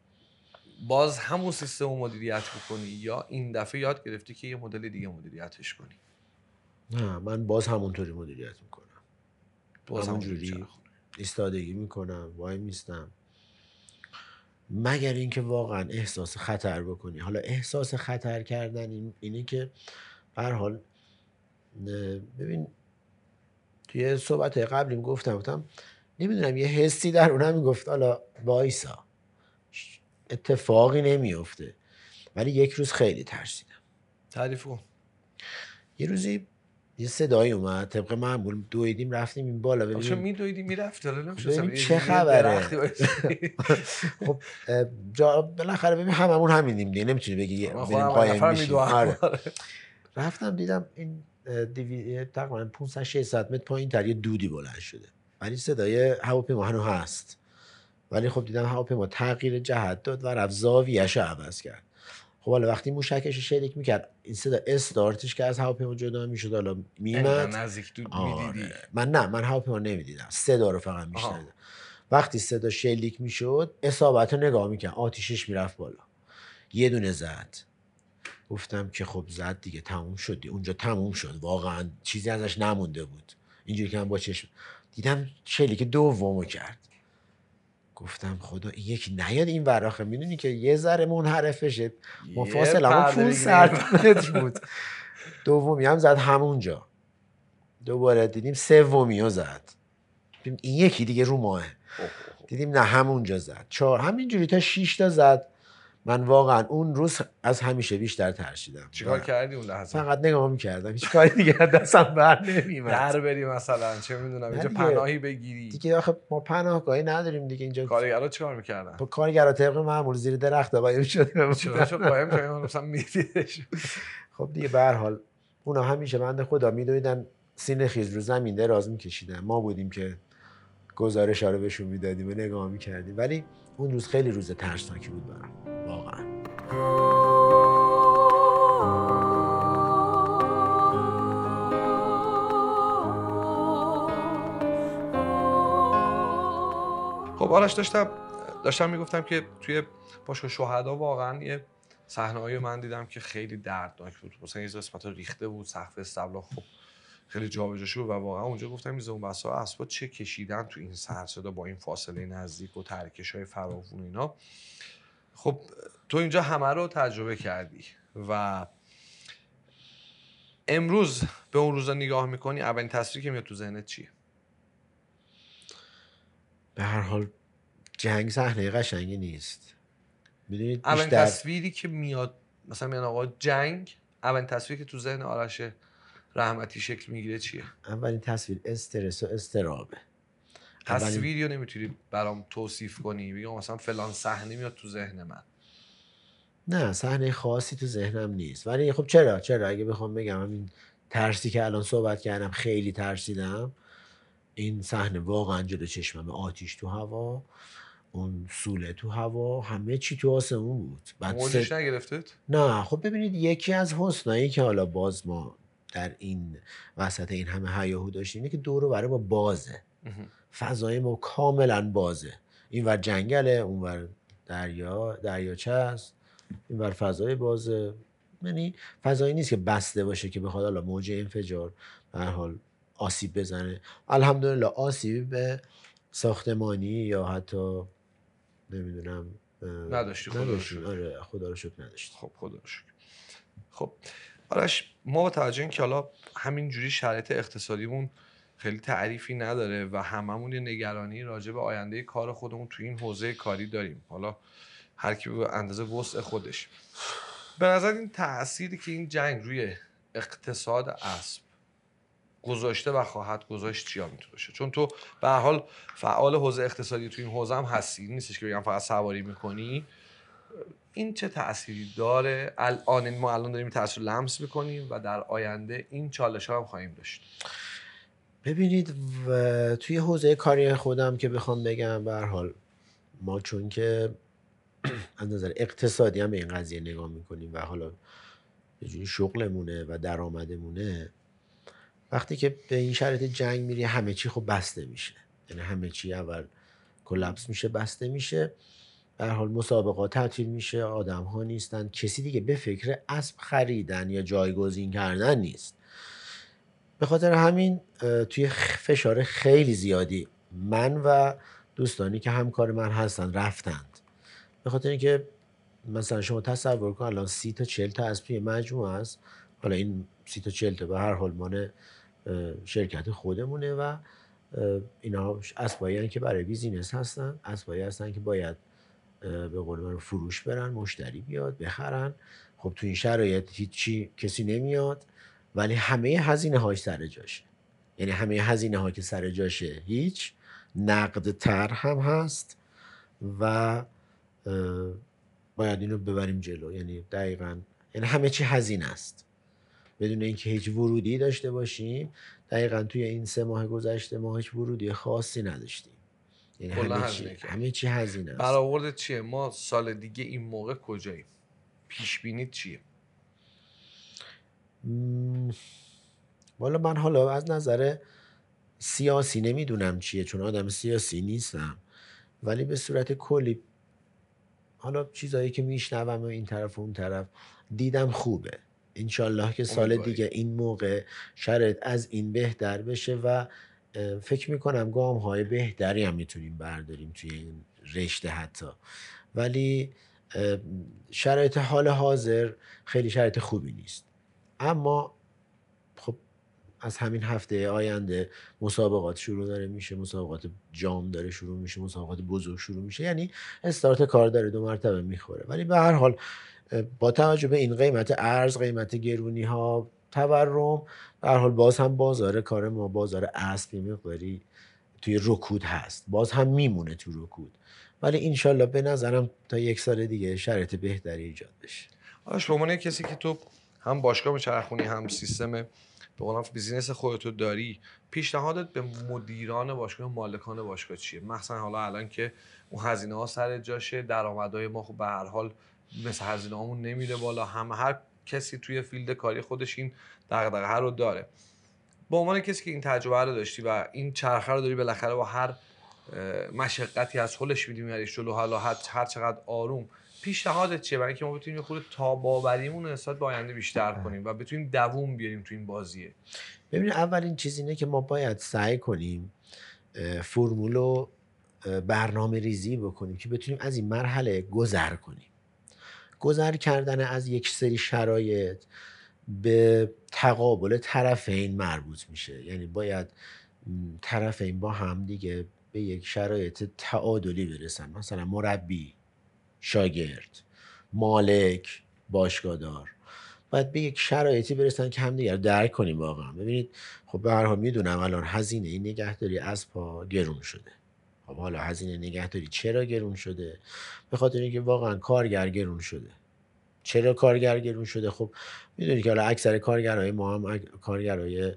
[SPEAKER 1] باز همون سیستم رو مدیریت میکنی یا این دفعه یاد گرفتی که یه مدل دیگه مدیریتش کنی؟
[SPEAKER 2] نه، من باز همونطوری مدیریت میکنم،
[SPEAKER 1] باز
[SPEAKER 2] همون
[SPEAKER 1] همونجوری
[SPEAKER 2] جوری
[SPEAKER 1] چرخونه.
[SPEAKER 2] ایستادگی میکنم، وای میستم، مگر اینکه واقعا احساس خطر بکنی. حالا احساس خطر کردن این اینه که به هر حال نه، ببین توی صحبت قبلیم گفتم گفتم نمیدونم یه حسی در اونم میگفت حالا وایسا، اتفاقی نمیفته. ولی یک روز خیلی ترسیدم.
[SPEAKER 1] تعریف کن.
[SPEAKER 2] یه روزی یه صدایی اومد، طبق معمول دویدیم رفتیم این بالا
[SPEAKER 1] آخه
[SPEAKER 2] ببینیم
[SPEAKER 1] میدویدی میرفتی، حالا نمیشه
[SPEAKER 2] ببینیم
[SPEAKER 1] یه
[SPEAKER 2] چه
[SPEAKER 1] یه درختی
[SPEAKER 2] خبره.
[SPEAKER 1] وایسی.
[SPEAKER 2] خب اه، جا بالاخره ببین هممون همینیم دیگه، نمیتونی بگی یه-
[SPEAKER 1] من
[SPEAKER 2] بریم
[SPEAKER 1] خودم این
[SPEAKER 2] قایم
[SPEAKER 1] نفر
[SPEAKER 2] میشیم.
[SPEAKER 1] میدوام.
[SPEAKER 2] آره رفتم دیدم این اه، دیوی... تقریبا پانصد ششصد متر پایین تر یه دودی بلند شده، ولی صدای هواپیما هنوز هست. ولی خب دیدم هواپیما تغییر جهت داد و رفت زاویه‌شو عوض کرد. خب حالا وقتی موشکش رو شلیک میکرد این صدا استارتش که از هواپیما جدا میشد، حالا
[SPEAKER 1] انقدر
[SPEAKER 2] میمد.
[SPEAKER 1] نزدیک دود
[SPEAKER 2] آره
[SPEAKER 1] میدیدی؟
[SPEAKER 2] من نه، من هواپیما نمیدیدم، صدا رو فقط
[SPEAKER 1] آها.
[SPEAKER 2] میشنیدم. وقتی صدا شلیک میشد اصابت رو نگاه میکرد، آتیشش میرفت بالا. یه دونه زد، گفتم که خب زد دیگه، تموم شد دیگه. اونجا تموم شد، واقعا چیزی ازش نمونده بود. اینجوری که من با چشم دیدم شلیک دومو کرد. گفتم خدا این یکی نیاد این ور، آخه میدونی که یه ذره منحرف بشه، ما
[SPEAKER 1] یه
[SPEAKER 2] فاصلمون
[SPEAKER 1] پرده
[SPEAKER 2] پانصد
[SPEAKER 1] بگیریم.
[SPEAKER 2] متر بود. دومی هم زد همونجا، دوباره دیدیم سومی رو زد، دیدیم این یکی دیگه رو ماه، دیدیم نه همونجا زد، چهار، همینجوری تا شش تا زد. من واقعا اون روز از همیشه بیشتر ترسیدم.
[SPEAKER 1] چیکار کردی اون لحظه؟
[SPEAKER 2] فقط نگاه میکردم، هیچ کاری دیگه دستم بر نمیمد.
[SPEAKER 1] در بری مثلا، چه میدونم اینجا
[SPEAKER 2] دیگه
[SPEAKER 1] پناهی بگیری
[SPEAKER 2] دیگه، آخه ما پناهگاهی نداریم دیگه اینجا.
[SPEAKER 1] کارگرها چیکار میکردن؟
[SPEAKER 2] با کارگرا طبق معمول زیر درخت قایم شده
[SPEAKER 1] چرا چه قایم شدن مثلا میدیدش؟
[SPEAKER 2] خب دیگه به هر حال اونا همیشه بنده خدا میدویدن سینه خیز رو زمین دراز میکشیدن، ما بودیم که گزارش ها رو بهشون میدادیم و نگاه میکردیم. ولی اون روز خیلی روز ترسناکی بود برام واقعا.
[SPEAKER 1] خب آرش، داشتم داشتم میگفتم که توی باشگاه شهدا واقعا یه صحنه‌ای من دیدم که خیلی دردناک بود. مثلا یه قسمت ریخته بود، سقف استبلا خب خیلی جابجا شد و واقعا اونجا گفتم این زون بسا اسبا چه کشیدن تو این سر صدا با این فاصله نزدیک و ترکش‌های فراوون اینا. خب تو اینجا همه رو تجربه کردی و امروز به اون روزا نگاه میکنی، اولین تصویری که میاد تو ذهنت چیه؟
[SPEAKER 2] به هر حال جنگ صحنه قشنگی نیست، میدونید
[SPEAKER 1] اولین
[SPEAKER 2] بیشتر.
[SPEAKER 1] تصویری که میاد مثلا میاد آقا جنگ، اولین تصویری که تو ذهن آرش رحمتی شکل میگیره چیه؟
[SPEAKER 2] اولین تصویر استرس و استرابه. اولین
[SPEAKER 1] تصویری رو نمیتونی برام توصیف کنی بگم مثلا فلان صحنه میاد تو ذهن من؟
[SPEAKER 2] نه، صحنه خاصی تو ذهنم نیست. ولی خب چرا چرا اگه بخوام بگم همین ترسی که الان صحبت کردم خیلی ترسیدم، این صحنه واقعا جلو چشمم، آتیش تو هوا، اون سوله تو هوا، همه چی تو آسمون بود. بعد
[SPEAKER 1] موجش
[SPEAKER 2] سه...
[SPEAKER 1] نگرفتت؟
[SPEAKER 2] نه خب ببینید یکی از حسنایی که حالا باز ما در این وسط این همه هیاهو داشتیم اینه که دور و بره با بازه، فضای ما کاملا بازه. این ور جنگله، اون ور دریا دریاچه است، این ور فضای بازه. یعنی فضایی نیست که بسته باشه که بخواد حالا موج انفجار به هر حال آسیب بزنه. الحمدلله آسیبی به ساختمانی یا حتی نمیدونم
[SPEAKER 1] نداشتی، خدا رو شکر.
[SPEAKER 2] آره خدا رو شکر نداشتی.
[SPEAKER 1] خب خدا رو شکر. خب آرش، ما با توجه اینکه حالا همینجوری شرایط اقتصادیمون خیلی تعریفی نداره و هممون یه نگرانی راجع به آینده کار خودمون تو این حوزه کاری داریم، حالا هر کی به اندازه وسع خودش، به نظر این تأثیری که این جنگ روی اقتصاد اسب گذاشته و خواهد گذاشت چیا میتونه باشه؟ چون تو به هر حال فعال حوزه اقتصادی تو این حوزه هم هستی، نیستش که بگم فقط سواری میکنی. این چه تأثیری داره الان؟ ما الان داریم تأثیر لمس میکنیم و در آینده این چالش ها هم خواهیم داشت.
[SPEAKER 2] ببینید و توی حوزه کاری خودم که بخوام بگم به هر حال ما چون که از نظر اقتصادی هم به این قضیه نگاه میکنیم و حالا یه جوری شغلمونه و درآمدمونه، وقتی که به این شرایط جنگ میری همه چی خب بسته میشه، یعنی همه چی اول کلاپس میشه، بسته میشه، به هر حال مسابقات تعطیل میشه، آدم ها نیستن، کسی دیگه به فکر اسب خریدن یا جایگزین کردن نیست. به خاطر همین توی فشار خیلی زیادی من و دوستانی که همکار من هستن رفتند. به خاطر اینکه مثلا شما تصور کن الان سی تا چهل تا اسب توی مجموعه است. حالا این سی تا چهل تا به هر حال مال شرکت خودمونه و اینا اسبایی که برای بیزینس هستن، اسبایی هستن که باید به قول من فروش برن، مشتری بیاد بخرن. خب تو این شرایط هیچی کسی نمیاد، ولی همه هزینه هاش سر جاشه. یعنی همه هزینه ها که سر جاشه، هیچ نقد تر هم هست و باید اینو ببریم جلو. یعنی دقیقاً یعنی همه چی هزینه است بدون اینکه هیچ ورودی داشته باشیم. دقیقاً توی این سه ماه گذشته ما هیچ ورودی خاصی نداشتیم. یعنی همه چی همه چی هزینه است.
[SPEAKER 1] برآورد چیه؟ ما سال دیگه این موقع کجاییم؟ پیش بینیت چیه؟
[SPEAKER 2] والا من حالا از نظر سیاسی نمیدونم چیه، چون آدم سیاسی نیستم، ولی به صورت کلی حالا چیزایی که میشنوم و این طرف و اون طرف دیدم خوبه. انشالله که سال امیدواری. دیگه این موقع شرایط از این بهتر بشه و فکر میکنم گام های بهتری هم میتونیم برداریم توی این رشته حتی. ولی شرایط حال حاضر خیلی شرایط خوبی نیست. اما خب از همین هفته آینده مسابقات شروع داره میشه، مسابقات جام داره شروع میشه، مسابقات بزرگ شروع میشه، یعنی استارت کار داره دو مرتبه میخوره. ولی به هر حال با توجه به این قیمت ارز، قیمت گرونی ها، تورم، به هر حال باز هم بازار کار ما، بازار اسب مقداری توی رکود هست، باز هم میمونه تو رکود، ولی انشالله به نظرم تا یک سال دیگه شرایط بهتری ایجاد بشه.
[SPEAKER 1] آش به عنوان کسی که تو هم باشگاه میچرخونی هم سیستم به قولم بیزینس خودتو داری، پیشنهادت به مدیران باشگاه، مالکان باشگاه چیه؟ مثلا حالا الان که اون هزینه ها سر جاشه، درآمدهای ما خب به هر حال مثل هزینه هامون نمیره بالا، هم هر کسی توی فیلد کاری خودش این دغدغه رو داره. به عنوان کسی که این تجربه رو داشتی و این چرخه رو داری بالاخره با هر مشقتی از خودش میدی میاریش جلو، حالا هر چقدر آروم، پیشنهادت چیه برای اینکه ما بتونیم خود تاب‌آوریمون رو نسبت به آینده بیشتر کنیم و بتونیم دووم بیاریم تو این بازیه؟
[SPEAKER 2] ببین اولین چیز اینه که ما باید سعی کنیم فرمولو برنامه ریزی بکنیم که بتونیم از این مرحله گذر کنیم. گذر کردن از یک سری شرایط به تقابل طرفین مربوط میشه. یعنی باید طرفین با هم دیگه به یک شرایط تعادلی برسن، مثلا مربی، شاگرد، مالک، باشگاهدار، باید به یک شرایطی برسن که همدیگه رو درک کنیم واقعا. ببینید خب به هر حال میدونم الان هزینه این نگهداری اسب‌ها گرون شده. خب حالا هزینه نگهداری چرا گرون شده؟ به خاطر اینکه واقعا کارگر گرون شده. چرا کارگر گرون شده؟ خب میدونید که حالا اکثر کارگرای ما هم کارگرای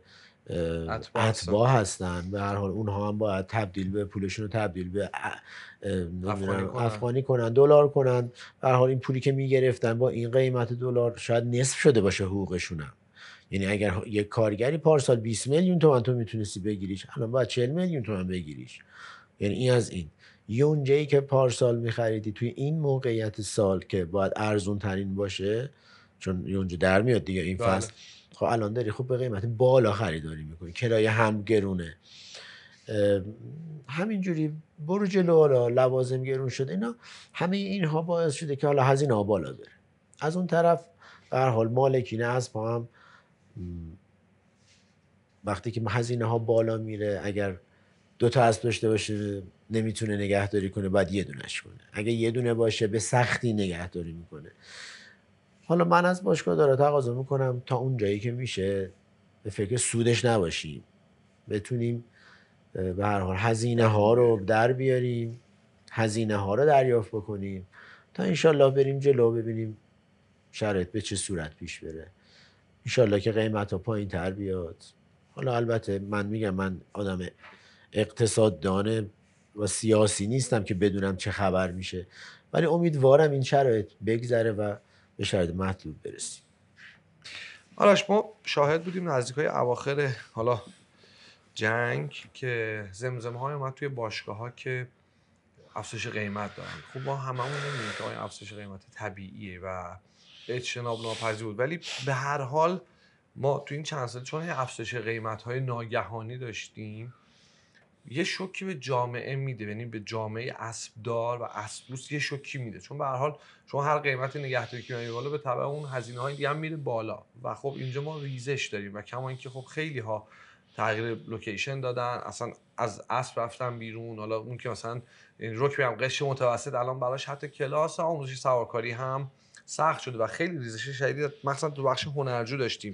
[SPEAKER 2] اتباع هستن، به هر حال اونها هم باید تبدیل به پولشون رو تبدیل به
[SPEAKER 1] افغانی کنن,
[SPEAKER 2] افغانی کنن، دلار کنن. به هر حال این پولی که میگرفتن با این قیمت دلار شاید نصف شده باشه حقوقشون هم. یعنی اگر یک کارگری پارسال بیست میلیون تومان تو میتونستی بگیریش، الان باید چهل میلیون تومان بگیریش. یعنی این از این. یونجه‌ای که پارسال میخریدی توی این موقعیت سال که باید ارزون ترین باشه، چون یونجه در میاد دیگه این فصل، خب الان داری خب به قیمت بالا خریداری میکنی، کرایه هم گرونه، همینجوری برو جلو، حالا لوازم گرون شده، اینا همه اینها باعث شده که حالا هزینه ها بالا بره. از اون طرف به هر حال مالکین اسب هم وقتی که هزینه ها بالا میره، اگر دو تا اسب داشته باشه نمیتونه نگهداری کنه، باید یه دونش کنه. اگه یه دونه باشه به سختی نگهداری میکنه. حالا من از باشگاه داره تقاضا میکنم تا اون جایی که میشه به فکر سودش نباشیم، بتونیم به هر حال هزینه ها رو در بیاریم، هزینه ها رو دریافت بکنیم تا انشالله بریم جلو، ببینیم شرایط به چه صورت پیش بره. انشالله که قیمت ها پایین تر بیاد. حالا البته من میگم من آدم اقتصاددان و سیاسی نیستم که بدونم چه خبر میشه، ولی امیدوارم این شرایط بگذره و به شرایط مطلوب برسیم.
[SPEAKER 1] آرش ما شاهد بودیم نزدیکای اواخر حالا جنگ که زمزمه های اومد توی باشگاه ها که افزایش قیمت دارن. خب ما هممون نمیدونیم که آیا افزایش قیمت طبیعیه و اجتناب ناپذیر بود، ولی به هر حال ما تو این چند سال چون افزایش قیمت های ناگهانی داشتیم یه شوکی به جامعه میده، یعنی به جامعه اسبدار و اسبدوست یه شوکی میده، چون به هر حال شما هر قیمتی نگهداری که میبری بالا به تبع اون هزینه های دیگه هم میره بالا و خب اینجا ما ریزش داریم و کما اینکه خب خیلی ها تغییر لوکیشن دادن، اصلا از اسب رفتن بیرون. حالا اون که مثلا رکبی هم قش متوسط الان براش حتی کلاس آموزشی سوارکاری هم سخت شده و خیلی ریزش شدید مثلا تو بخش هنرجو داشتیم.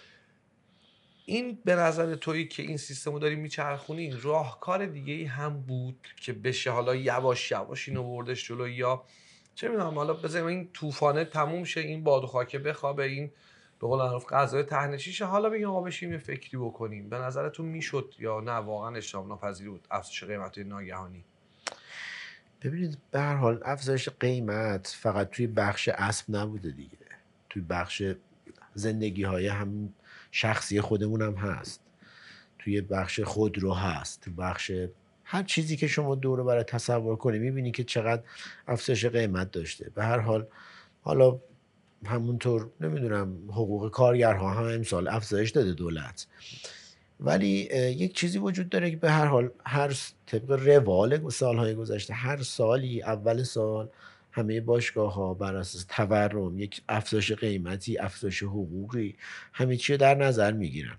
[SPEAKER 1] این به نظر تویی که این سیستمو داری میچرخونی راهکار دیگه ای هم بود که بشه حالا یواش یواش اینو بردش جلو، یا چه میدونم حالا بذاریم این طوفانه تموم شه، این باد و خاکه بخوابه، این به قول معروف غذای تهنشی شه، حالا بگیم آقا بشیم یه فکری بکنیم؟ به نظرتون میشد یا نه واقعا اجتناب ناپذیر بود افزایش قیمت ناگهانی؟
[SPEAKER 2] ببینید به هر حال افزایش قیمت فقط توی بخش اسب نبوده دیگه، توی بخش زندگی های هم شخصی خودمون هم هست، توی بخش خودرو هست، توی بخش هر چیزی که شما دور و برای تصور کنی میبینی که چقدر افزایش قیمت داشته. به هر حال حالا همونطور نمیدونم حقوق کارگرها هم امسال افزایش داده دولت، ولی یک چیزی وجود داره که به هر حال هر طبق روال سالهای گذشته هر سالی اول سال همه باشگاه ها بر اساس تورم یک افزایش قیمتی، افزایش حقوقی، همه چی رو در نظر میگیرن.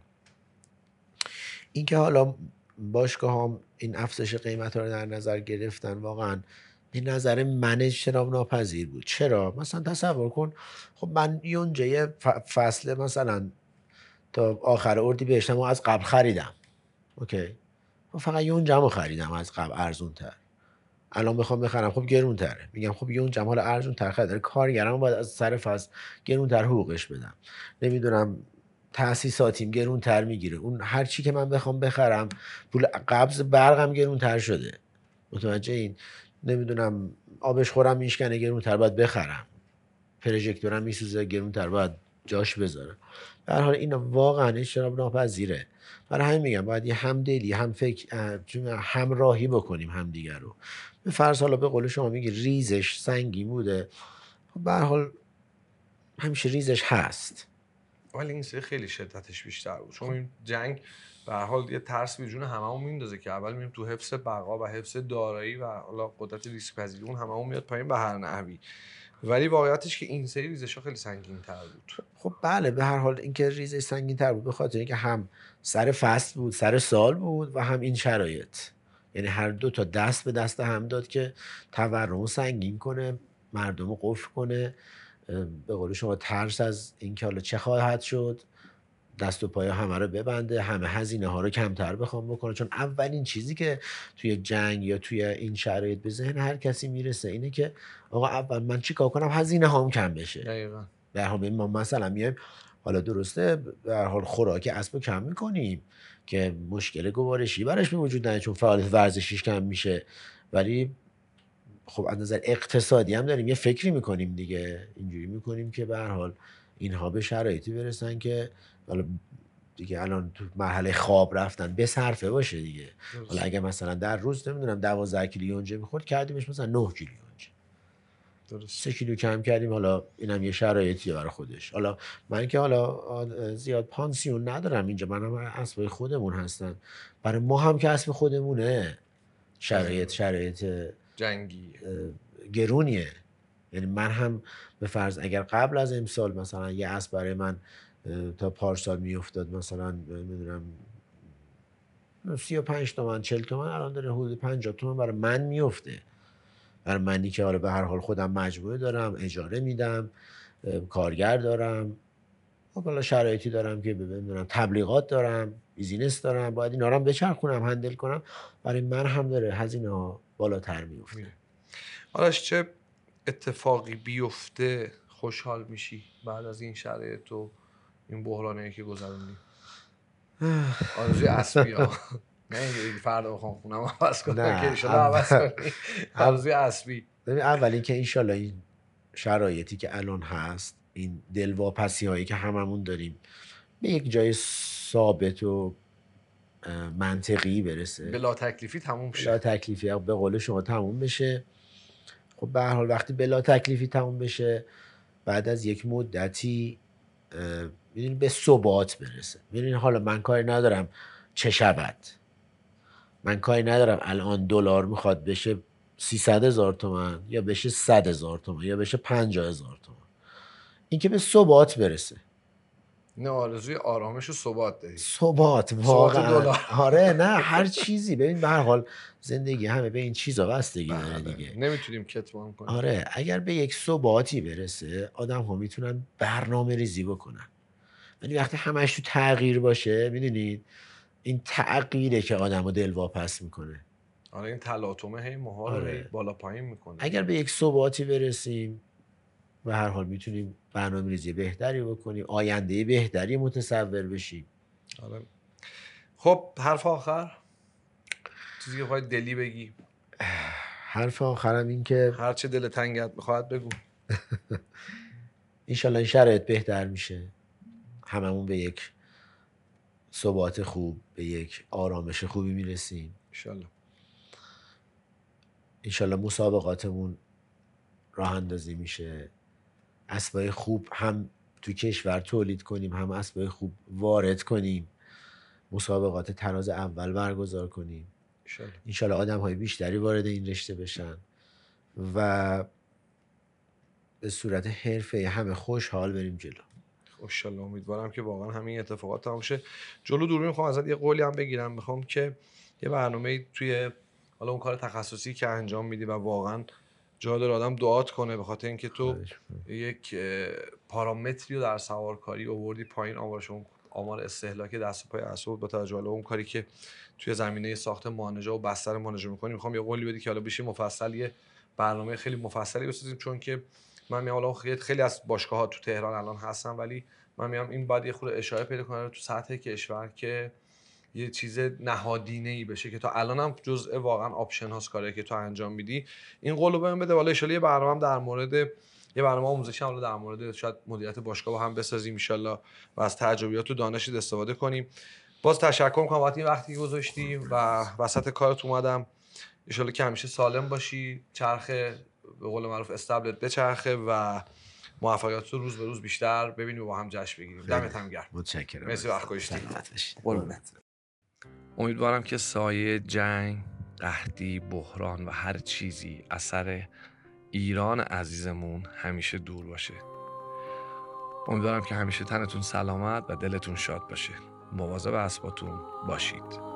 [SPEAKER 2] اینکه حالا باشگاه ها این افزایش قیمت ها رو در نظر گرفتن واقعا به نظر من اجتناب ناپذیر بود. چرا؟ مثلا تصور کن خب من یونجه فصل مثلا تا آخر اردیبهشت از قبل خریدم، اوکی، فقط یونجه رو خریدم از قبل ارزون تر، الان بخوام بخرم خب گرون تره، میگم خب یونجه حالا ارزون تر خریدم، کارگرم باید از سر فصل گرون تر حقوقش بدم، نمیدونم تأسیساتیم گرون تر میگیره، اون هر چی که من بخوام بخرم پول قبض برقم گرون تر شده، متوجه این، نمیدونم آبش خورم میشکنه گرون تر باید بخرم، پروژکتورم میسوزه گرون تر باید جاش بذارم. در حال این واقعا اجتناب ناپذیره. برای همین میگم باید یه همدلی هم فکر همراهی بکنیم همدیگر رو. به فرض حالا به قول شما میگی ریزش سنگین بوده، به هر حال همیشه ریزش هست،
[SPEAKER 1] ولی این سری خیلی شدتش بیشتر بود، چون این جنگ به هر حال یه ترس به جون هممون میندازه که اول میریم تو حفظ بقا و حفظ دارایی و حالا قدرت ریسک پذیری اون هممون میاد پایین به هر نحوی، ولی واقعیتش که این سری ریزش‌ها خیلی سنگین تر بود.
[SPEAKER 2] خب بله به هر حال اینکه ریزش سنگین تر بود به خاطر اینکه هم سر فصل بود، سر سال بود و هم این شرایط، یعنی هر دو تا دست به دست هم داد که تورم سنگین کنه، مردم رو قفل کنه، به قول شما ترس از اینکه حالا چه خواهد شد دست و پای همه رو ببنده، همه هزینه ها رو کمتر بخوام بکنه. چون اولین چیزی که توی جنگ یا توی این شرایط به ذهن هر کسی میرسه اینه که آقا اول من چیکار کنم هزینه هام کم بشه.
[SPEAKER 1] دقیقاً.
[SPEAKER 2] در حال ما مثلا میایم حالا درسته در حال خوراک اسبو کم میکنیم که مشکل گوارشی براش به وجود نیاد چون فعالیت ورزشیش کم میشه، ولی خب از نظر اقتصادی هم داریم یه فکری میکنیم دیگه، اینجوری میکنیم که به هر حال اینها به شرایطی برسن که حالا دیگه الان تو مرحله خواب رفتن به صرفه باشه دیگه. حالا اگه مثلا در روز نمیدونم دوازده کیلو یونجه میخورد کردیمش مثلا نه کیلو یونجه،
[SPEAKER 1] درست.
[SPEAKER 2] سه کیلو کم کردیم، حالا اینم یه شرایطیه برای خودش. حالا من که حالا زیاد پانسیون ندارم اینجا، منم اسبای خودمون هستن، برای ما هم که اسب خودمونه شرایط شرایط
[SPEAKER 1] جنگی
[SPEAKER 2] گرونیه. یعنی من هم به فرض اگر قبل از امسال مثلا یه اسب برای من تا پارسال میافتاد مثلا میدونم سی و پنج تومن چهل تومن، الان داره حدود پنجاه تومن برای من میفته، برای منی که حالا به هر حال خودم مجموعه دارم، اجاره میدم، کارگر دارم، خب حالا شرایطی دارم که ببینم تبلیغات دارم، بیزینس دارم، باید اینا رو هم بچرخونم هندل کنم، برای من هم داره هزینه ها بالاتر میفته.
[SPEAKER 1] آرش چه اتفاقی بیفته خوشحال میشی بعد از این شرایط و این بحرانی که گذروندی؟ آرزوی اسبی ها نه اینکه فردا بخوام خونم عوض کنم که انشالله عوض کنی، آرزوی اسبی.
[SPEAKER 2] ببین اول اینکه انشالله این شرایطی که الان هست این دلواپسی هایی که هممون داریم به یک جای ثابت و منطقی برسه،
[SPEAKER 1] بلا تکلیفی تموم شه.
[SPEAKER 2] بلا تکلیفی به قول شما تموم بشه. خب به هر حال وقتی بلا تکلیفی تموم بشه، بعد از یک مدتی میدونی به ثبات برسه. میدونی حالا من کاری ندارم چه شود، من کاری ندارم الان دلار میخواد بشه سیصد هزار تومان یا بشه صد هزار تومان یا بشه پنجاه هزار تومان، این که به ثبات برسه.
[SPEAKER 1] نه آرزوی آرامش و ثبات داری.
[SPEAKER 2] ثبات
[SPEAKER 1] ثبات
[SPEAKER 2] واقعا.
[SPEAKER 1] دلار.
[SPEAKER 2] آره نه هر چیزی، ببین به هر حال زندگی همه به این چیزا بستگی داره
[SPEAKER 1] بله.
[SPEAKER 2] دیگه.
[SPEAKER 1] نمیتونیم کتمان کنیم.
[SPEAKER 2] آره اگر به یک ثباتی برسه آدم ها میتونن برنامه ریزی بکنن. ولی وقتی همش تو تغییر باشه، میدونید این تغییره که آدمو دلواپس میکنه.
[SPEAKER 1] آره این تلاطمه هی موها رو
[SPEAKER 2] آره.
[SPEAKER 1] هی بالا پایین میکنه.
[SPEAKER 2] اگر به یک ثباتی برسیم به هر حال میتونیم برنامه ریزی بهتری بکنیم، آینده بهتری متصور بشیم.
[SPEAKER 1] آره. خب حرف آخر، چیزی که بخوای دلی بگی.
[SPEAKER 2] حرف آخرم این که
[SPEAKER 1] هر چه دل تنگت میخواد بگو.
[SPEAKER 2] انشالله این شرایط بهتر میشه، هممون به یک ثبات خوب، به یک آرامش خوبی میرسیم.
[SPEAKER 1] انشالله.
[SPEAKER 2] انشالله مسابقاتمون راه اندازی میشه، اسبای خوب هم تو کشور تولید کنیم، هم اسبای خوب وارد کنیم، مسابقات تراز اول برگزار کنیم.
[SPEAKER 1] انشالله.
[SPEAKER 2] انشالله آدم های بیشتری وارد این رشته بشن و به صورت حرفه همه خوشحال بریم جلو.
[SPEAKER 1] انشالله. امیدوارم که واقعا همین اتفاقات تمام شه. جلو دور میخوام ازت یه قولی هم بگیرم، میخوام که یه برنامه توی حالا اون کار تخصصی که انجام میدی و واقعا جا داره آدم دعات کنه، به خاطر اینکه تو یک پارامتری رو در سوارکاری آوردی پایین، آمارش اون آمار استهلاک دست و پای اسب با توجه به اون کاری که توی زمینه ساخت مانجا و بستر مانجا می‌کنی. میخوام یه قولی بدی که حالا بشه مفصل یه برنامه خیلی مفصلی بسازیم، چون که من میام حالا خیلی از باشگاه‌ها تو تهران الان هستن، ولی من میام این بعد یه خورده اشاره پیدا کنه تو سطح کشور که یه چیز نهادینه‌ای بشه که تا الانم جزء واقعا آپشن هاست کاری که تو انجام میدی. این قولو بهم بده، والا ان شاءالله یه برنامه در مورد یه برنامه آموزشی هم در مورد شاید مدیریت باشگاه هم بسازیم ان شاءالله و از تجربیات و دانشت استفاده کنیم. باز تشکر می‌کنم وقتی وقتی گذاشتی و وسط کارت اومدم. ان شاءالله که همیشه سالم باشی، چرخه به قول معروف استبلت بچرخه و موفقیت رو روز به روز بیشتر ببینیم و با هم جشن بگیریم. دمت هم گرم.
[SPEAKER 2] متشکرم.
[SPEAKER 1] مرسی وقت گذاشتی.
[SPEAKER 2] سلامت باشی.
[SPEAKER 1] قربونت. امیدوارم که سایه جنگ، قحطی، بحران و هر چیزی اثر ایران عزیزمون همیشه دور باشه. امیدوارم که همیشه تنتون سلامت و دلتون شاد باشه. مواظب اسباتون باشید.